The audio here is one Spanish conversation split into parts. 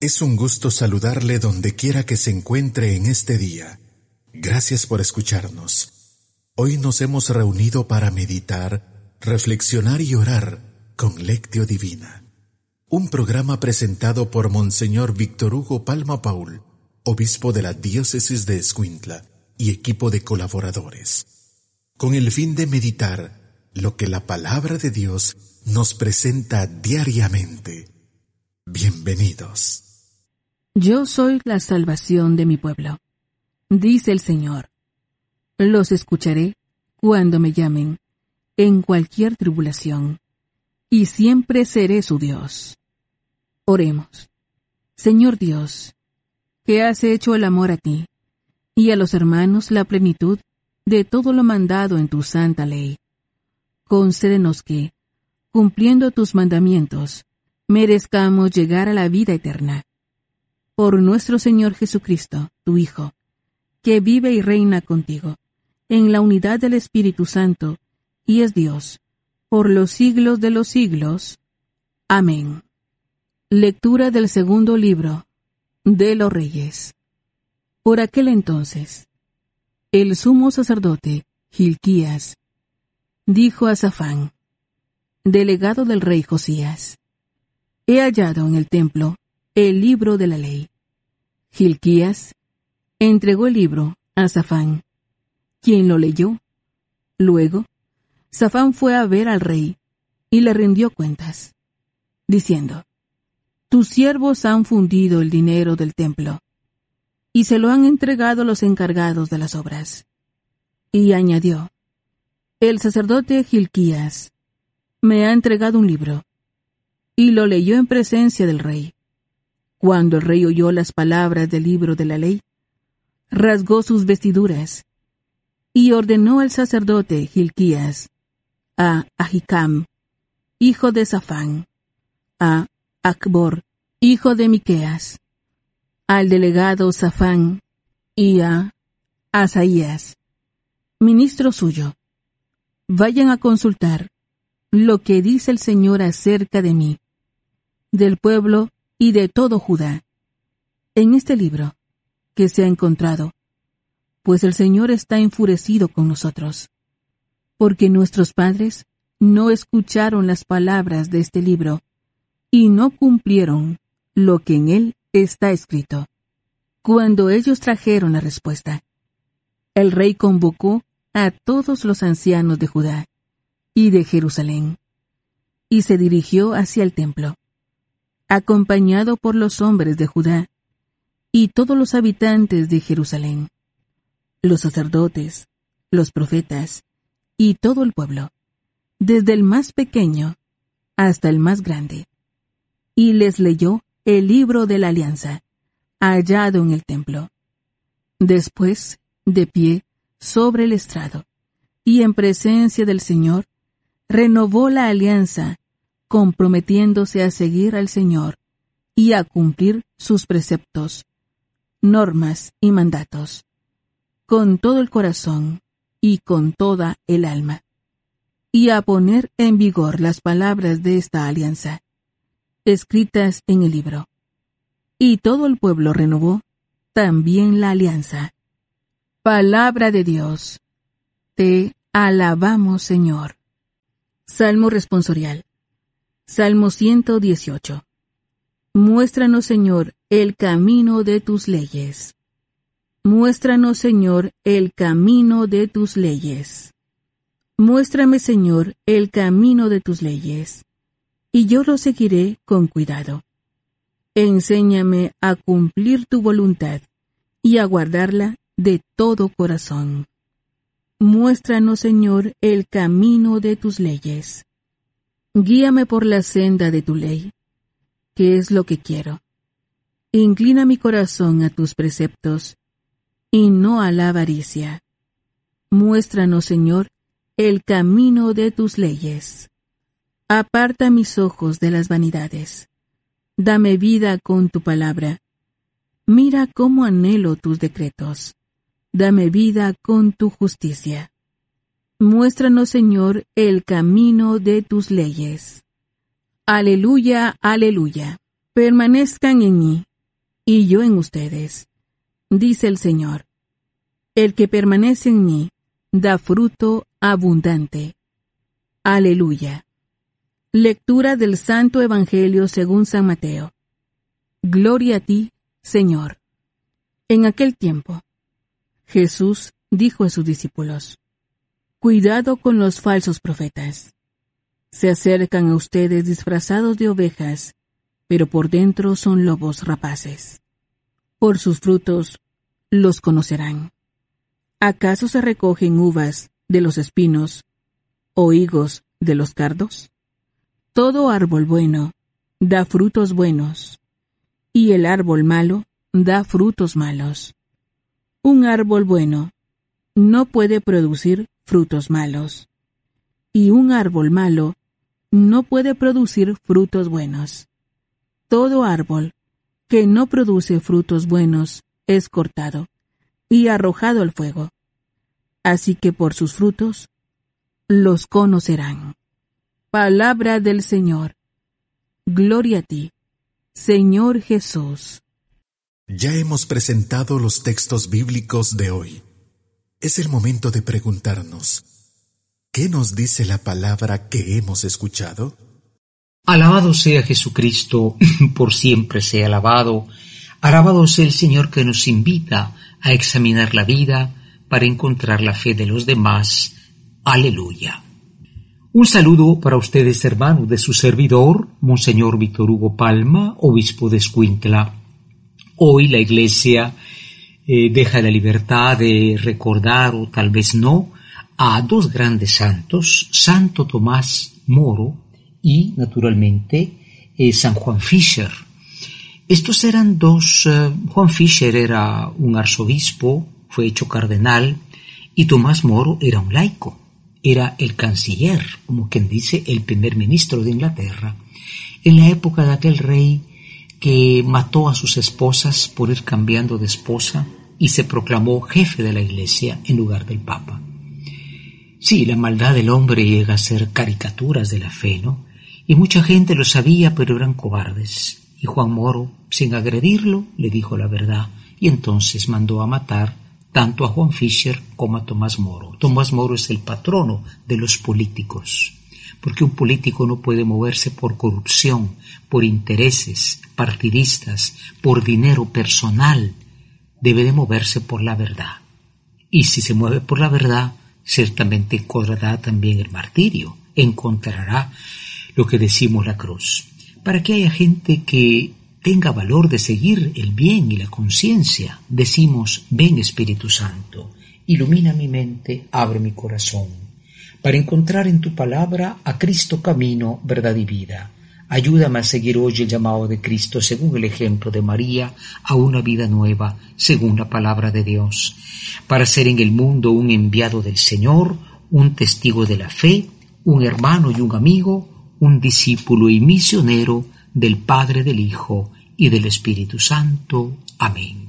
Es un gusto saludarle donde quiera que se encuentre en este día. Gracias por escucharnos. Hoy nos hemos reunido para meditar, reflexionar y orar con Lectio Divina. Un programa presentado por Monseñor Víctor Hugo Palma Paul, obispo de la diócesis de Escuintla y equipo de colaboradores, con el fin de meditar lo que la palabra de Dios nos presenta diariamente. Bienvenidos. Yo soy la salvación de mi pueblo, dice el Señor. Los escucharé cuando me llamen, en cualquier tribulación, y siempre seré su Dios. Oremos. Señor Dios, que has hecho el amor a ti, y a los hermanos la plenitud de todo lo mandado en tu santa ley. Concédenos que, cumpliendo tus mandamientos, merezcamos llegar a la vida eterna. Por nuestro Señor Jesucristo, tu Hijo, que vive y reina contigo, en la unidad del Espíritu Santo, y es Dios, por los siglos de los siglos. Amén. Lectura del segundo libro de los Reyes. Por aquel entonces, el sumo sacerdote, Hilquías, dijo a Safán, delegado del rey Josías: he hallado en el templo el libro de la ley. Hilquías entregó el libro a Safán, quien lo leyó. Luego, Safán fue a ver al rey y le rindió cuentas, diciendo: tus siervos han fundido el dinero del templo y se lo han entregado a los encargados de las obras. Y añadió: el sacerdote Hilquías me ha entregado un libro, y lo leyó en presencia del rey. Cuando el rey oyó las palabras del libro de la ley, rasgó sus vestiduras, y ordenó al sacerdote Hilquías, a Ahicam, hijo de Safán, a Acbor, hijo de Miqueas, al delegado Safán, y a Asaías, ministro suyo: vayan a consultar lo que dice el Señor acerca de mí, del pueblo y de todo Judá, en este libro que se ha encontrado, pues el Señor está enfurecido con nosotros, porque nuestros padres no escucharon las palabras de este libro y no cumplieron lo que en él está escrito. Cuando ellos trajeron la respuesta, el rey convocó a todos los ancianos de Judá y de Jerusalén, y se dirigió hacia el templo, acompañado por los hombres de Judá y todos los habitantes de Jerusalén, los sacerdotes, los profetas y todo el pueblo, desde el más pequeño hasta el más grande, y les leyó el libro de la alianza, hallado en el templo. Después, de pie sobre el estrado, y en presencia del Señor, renovó la alianza, comprometiéndose a seguir al Señor y a cumplir sus preceptos, normas y mandatos, con todo el corazón y con toda el alma, y a poner en vigor las palabras de esta alianza, escritas en el libro. Y todo el pueblo renovó también la alianza. Palabra de Dios. Te alabamos, Señor. Salmo responsorial. Salmo 118. Muéstranos, Señor, el camino de tus leyes. Muéstranos, Señor, el camino de tus leyes. Muéstrame, Señor, el camino de tus leyes, y yo lo seguiré con cuidado. Enséñame a cumplir tu voluntad y a guardarla de todo corazón. Muéstranos, Señor, el camino de tus leyes. Guíame por la senda de tu ley, que es lo que quiero. Inclina mi corazón a tus preceptos, y no a la avaricia. Muéstranos, Señor, el camino de tus leyes. Aparta mis ojos de las vanidades. Dame vida con tu palabra. Mira cómo anhelo tus decretos. Dame vida con tu justicia. Muéstranos, Señor, el camino de tus leyes. Aleluya, aleluya. Permanezcan en mí y yo en ustedes, dice el Señor. El que permanece en mí da fruto abundante. Aleluya. Lectura del Santo Evangelio según San Mateo. Gloria a ti, Señor. En aquel tiempo, Jesús dijo a sus discípulos: Cuidado con los falsos profetas. Se acercan a ustedes disfrazados de ovejas, pero por dentro son lobos rapaces. Por sus frutos los conocerán. ¿Acaso se recogen uvas de los espinos o higos de los cardos? Todo árbol bueno da frutos buenos, y el árbol malo da frutos malos. Un árbol bueno no puede producir frutos malos, y un árbol malo no puede producir frutos buenos. Todo árbol que no produce frutos buenos es cortado y arrojado al fuego. Así que por sus frutos los conocerán. Palabra del Señor. Gloria a ti, Señor Jesús. Ya hemos presentado los textos bíblicos de hoy. Es el momento de preguntarnos: ¿qué nos dice la palabra que hemos escuchado? Alabado sea Jesucristo, por siempre sea alabado. Alabado sea el Señor que nos invita a examinar la vida para encontrar la fe de los demás. Aleluya. Un saludo para ustedes, hermanos, de su servidor, Monseñor Víctor Hugo Palma, obispo de Escuintla. Hoy la Iglesia deja la libertad de recordar, o tal vez no, a dos grandes santos, Santo Tomás Moro y, naturalmente, San Juan Fischer. Estos eran dos. Juan Fischer era un arzobispo, fue hecho cardenal, y Tomás Moro era un laico. Era el canciller, como quien dice, el primer ministro de Inglaterra, en la época de aquel rey que mató a sus esposas por ir cambiando de esposa y se proclamó jefe de la Iglesia en lugar del Papa. Sí, la maldad del hombre llega a ser caricaturas de la fe, ¿no? Y mucha gente lo sabía, pero eran cobardes. Y Juan Moro, sin agredirlo, le dijo la verdad, y entonces mandó a matar tanto a Juan Fischer como a Tomás Moro. Tomás Moro es el patrono de los políticos, porque un político no puede moverse por corrupción, por intereses partidistas, por dinero personal. Debe de moverse por la verdad. Y si se mueve por la verdad, ciertamente encontrará también el martirio, encontrará lo que decimos la cruz. Para que haya gente que tenga valor de seguir el bien y la conciencia, decimos: ven Espíritu Santo, ilumina mi mente, abre mi corazón, para encontrar en tu palabra a Cristo camino, verdad y vida. Ayúdame a seguir hoy el llamado de Cristo según el ejemplo de María a una vida nueva, según la palabra de Dios, para ser en el mundo un enviado del Señor, un testigo de la fe, un hermano y un amigo, un discípulo y misionero del Padre, del Hijo y del Espíritu Santo. Amén.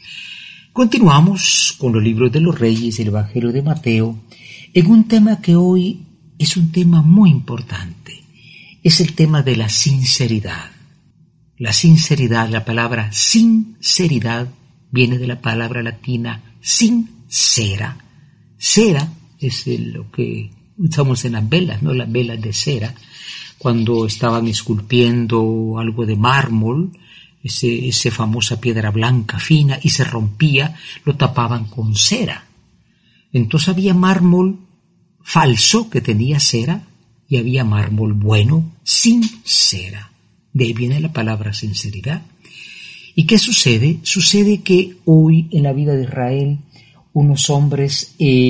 Continuamos con los libros de los Reyes y el Evangelio de Mateo en un tema que hoy es un tema muy importante. Es el tema de la sinceridad. La sinceridad, la palabra sinceridad viene de la palabra latina sincera. Cera es lo que usamos en las velas, ¿no? Las velas de cera. Cuando estaban esculpiendo algo de mármol, esa famosa piedra blanca fina, y se rompía, lo tapaban con cera. Entonces había mármol falso que tenía cera y había mármol bueno sin cera. De ahí viene la palabra sinceridad. ¿Y qué sucede? Sucede que hoy en la vida de Israel unos hombres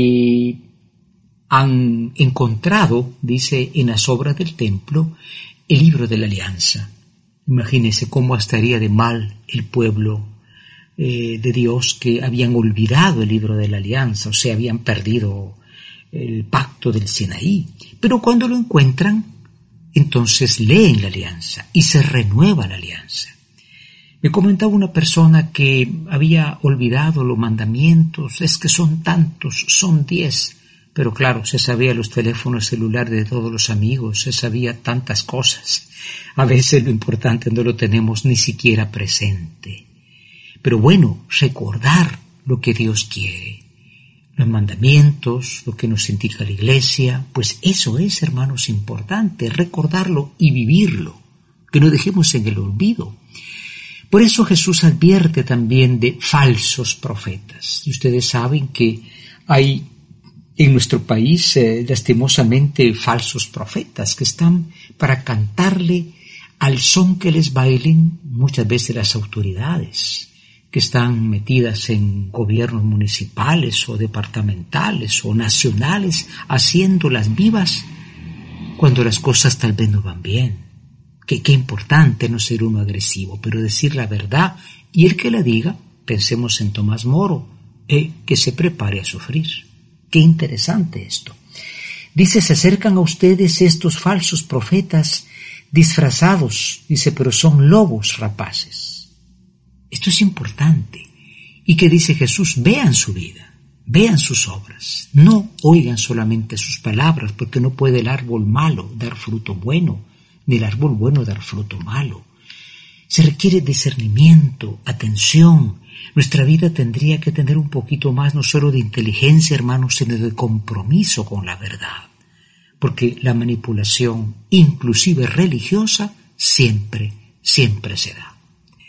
han encontrado, dice, en las obras del templo, el libro de la alianza. Imagínense cómo estaría de mal el pueblo de Dios, que habían olvidado el libro de la alianza, o sea, habían perdido el pacto del Sinaí. Pero cuando lo encuentran, entonces leen la alianza y se renueva la alianza. Me comentaba una persona que había olvidado los mandamientos, es que son tantos, son 10, pero claro, se sabía los teléfonos celulares de todos los amigos, se sabía tantas cosas. A veces lo importante no lo tenemos ni siquiera presente. Pero bueno, recordar lo que Dios quiere, los mandamientos, lo que nos indica la Iglesia, pues eso es, hermanos, importante, recordarlo y vivirlo, que no dejemos en el olvido. Por eso Jesús advierte también de falsos profetas. Y ustedes saben que hay en nuestro país, lastimosamente, falsos profetas que están para cantarle al son que les bailen muchas veces las autoridades, que están metidas en gobiernos municipales o departamentales o nacionales, haciéndolas vivas cuando las cosas tal vez no van bien. Qué importante no ser uno agresivo, pero decir la verdad, y el que la diga, pensemos en Tomás Moro, que se prepare a sufrir. Qué interesante esto. Dice, se acercan a ustedes estos falsos profetas disfrazados, dice, pero son lobos rapaces. Esto es importante. ¿Y qué dice Jesús? Vean su vida, vean sus obras. No oigan solamente sus palabras, porque no puede el árbol malo dar fruto bueno, ni el árbol bueno dar fruto malo. Se requiere discernimiento, atención. Nuestra vida tendría que tener un poquito más, no solo de inteligencia, hermanos, sino de compromiso con la verdad. Porque la manipulación, inclusive religiosa, siempre se da.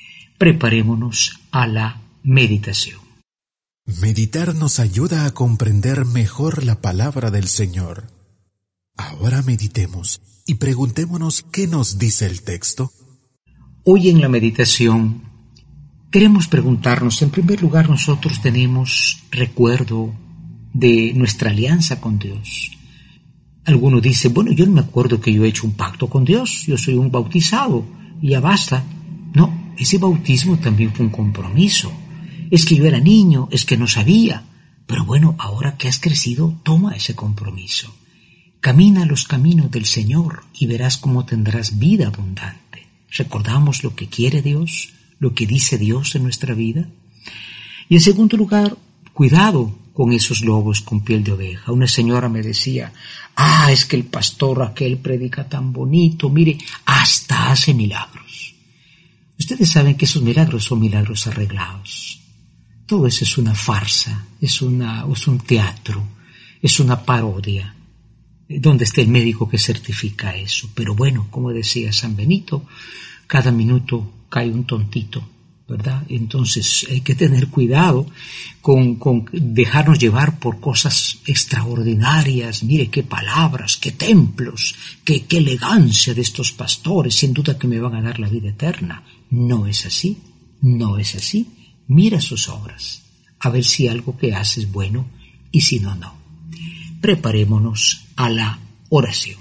Preparémonos a la meditación. Meditar nos ayuda a comprender mejor la palabra del Señor. Ahora meditemos y preguntémonos qué nos dice el texto. Hoy en la meditación queremos preguntarnos, en primer lugar, nosotros tenemos recuerdo de nuestra alianza con Dios. Alguno dice, bueno, yo no me acuerdo que yo he hecho un pacto con Dios, yo soy un bautizado y ya basta. No, ese bautismo también fue un compromiso. Es que yo era niño, es que no sabía. Pero bueno, ahora que has crecido, toma ese compromiso. Camina los caminos del Señor y verás cómo tendrás vida abundante. ¿Recordamos lo que quiere Dios? ¿Lo que dice Dios en nuestra vida? Y en segundo lugar, cuidado con esos lobos con piel de oveja. Una señora me decía, es que el pastor aquel predica tan bonito, mire, hasta hace milagros. Ustedes saben que esos milagros son milagros arreglados. Todo eso es una farsa, es un teatro, es una parodia. ¿Dónde está el médico que certifica eso? Pero bueno, como decía San Benito, cada minuto cae un tontito, ¿verdad? Entonces hay que tener cuidado con dejarnos llevar por cosas extraordinarias. Mire qué palabras, qué templos, qué elegancia de estos pastores, sin duda que me van a dar la vida eterna. No es así, no es así. Mira sus obras, a ver si algo que hace es bueno y si no, no. Preparémonos a la oración.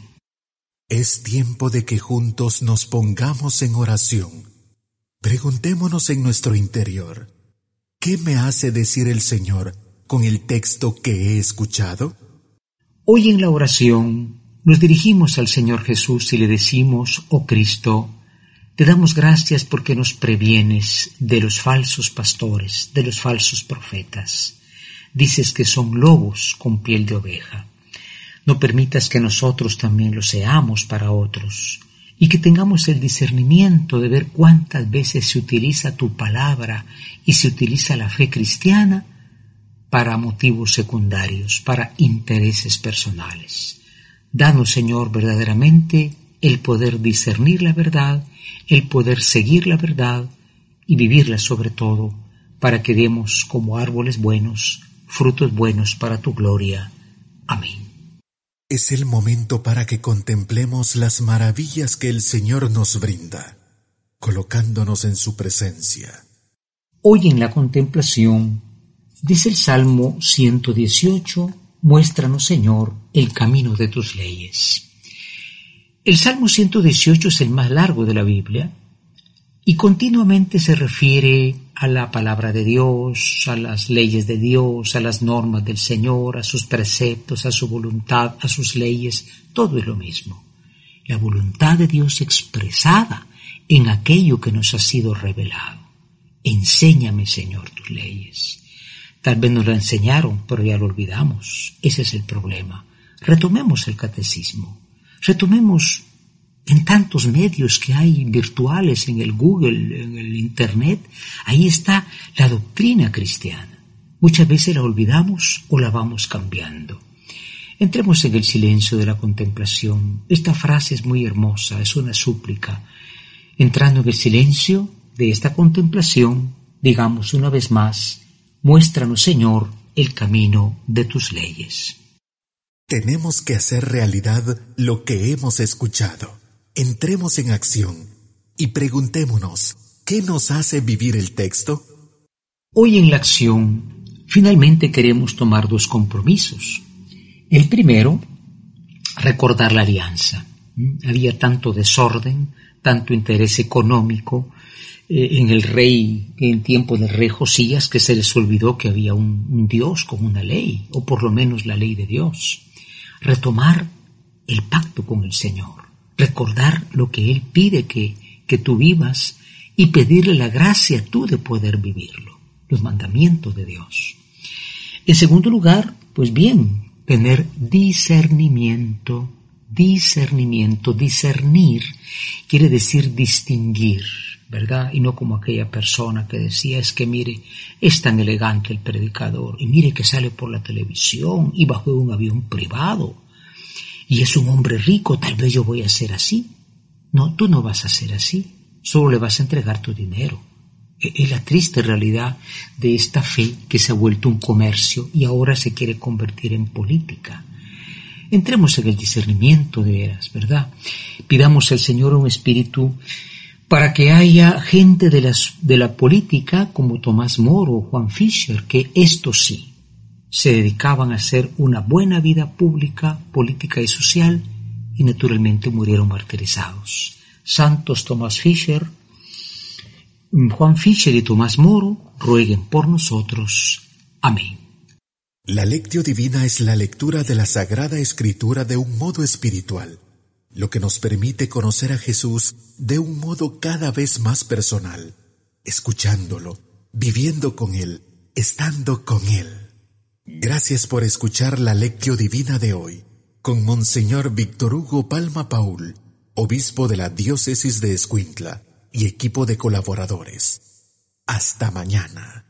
Es tiempo de que juntos nos pongamos en oración. Preguntémonos en nuestro interior, ¿qué me hace decir el Señor con el texto que he escuchado? Hoy en la oración nos dirigimos al Señor Jesús y le decimos, oh Cristo, te damos gracias porque nos previenes de los falsos pastores, de los falsos profetas. Dices que son lobos con piel de oveja. No permitas que nosotros también lo seamos para otros y que tengamos el discernimiento de ver cuántas veces se utiliza tu palabra y se utiliza la fe cristiana para motivos secundarios, para intereses personales. Danos, Señor, verdaderamente el poder discernir la verdad, el poder seguir la verdad y vivirla sobre todo, para que demos como árboles buenos, frutos buenos para tu gloria. Amén. Es el momento para que contemplemos las maravillas que el Señor nos brinda, colocándonos en su presencia. Hoy en la contemplación, dice el Salmo 118, muéstranos, Señor, el camino de tus leyes. El Salmo 118 es el más largo de la Biblia y continuamente se refiere a la palabra de Dios, a las leyes de Dios, a las normas del Señor, a sus preceptos, a su voluntad, a sus leyes. Todo es lo mismo. La voluntad de Dios expresada en aquello que nos ha sido revelado. Enséñame, Señor, tus leyes. Tal vez nos la enseñaron, pero ya lo olvidamos. Ese es el problema. Retomemos el catecismo. Retomemos En tantos medios que hay virtuales, en el Google, en el Internet, ahí está la doctrina cristiana. Muchas veces la olvidamos o la vamos cambiando. Entremos en el silencio de la contemplación. Esta frase es muy hermosa, es una súplica. Entrando en el silencio de esta contemplación, digamos una vez más: muéstranos, Señor, el camino de tus leyes. Tenemos que hacer realidad lo que hemos escuchado. Entremos en acción y preguntémonos, ¿qué nos hace vivir el texto? Hoy en la acción, finalmente queremos tomar 2 compromisos. El primero, recordar la alianza. Había tanto desorden, tanto interés económico en el tiempo del rey Josías, que se les olvidó que había un Dios con una ley, o por lo menos la ley de Dios. Retomar el pacto con el Señor, recordar lo que Él pide que tú vivas y pedirle la gracia tú de poder vivirlo, los mandamientos de Dios. En segundo lugar, pues bien, tener discernimiento. Discernir quiere decir distinguir, ¿verdad? Y no como aquella persona que decía: es que mire, es tan elegante el predicador, y mire que sale por la televisión y bajó de un avión privado, y es un hombre rico, tal vez yo voy a ser así. No, tú no vas a ser así, solo le vas a entregar tu dinero. Es la triste realidad de esta fe que se ha vuelto un comercio y ahora se quiere convertir en política. Entremos en el discernimiento de veras, ¿verdad? Pidamos al Señor un espíritu para que haya gente de la política como Tomás Moro o Juan Fischer, que estos sí se dedicaban a hacer una buena vida pública, política y social, y naturalmente murieron martirizados. Santos Tomás Fischer, Juan Fischer y Tomás Moro, rueguen por nosotros. Amén. La Lectio Divina es la lectura de la Sagrada Escritura de un modo espiritual, lo que nos permite conocer a Jesús de un modo cada vez más personal, escuchándolo, viviendo con Él, estando con Él. Gracias por escuchar la Lectio Divina de hoy, con Monseñor Víctor Hugo Palma Paul, obispo de la Diócesis de Escuintla, y equipo de colaboradores. Hasta mañana.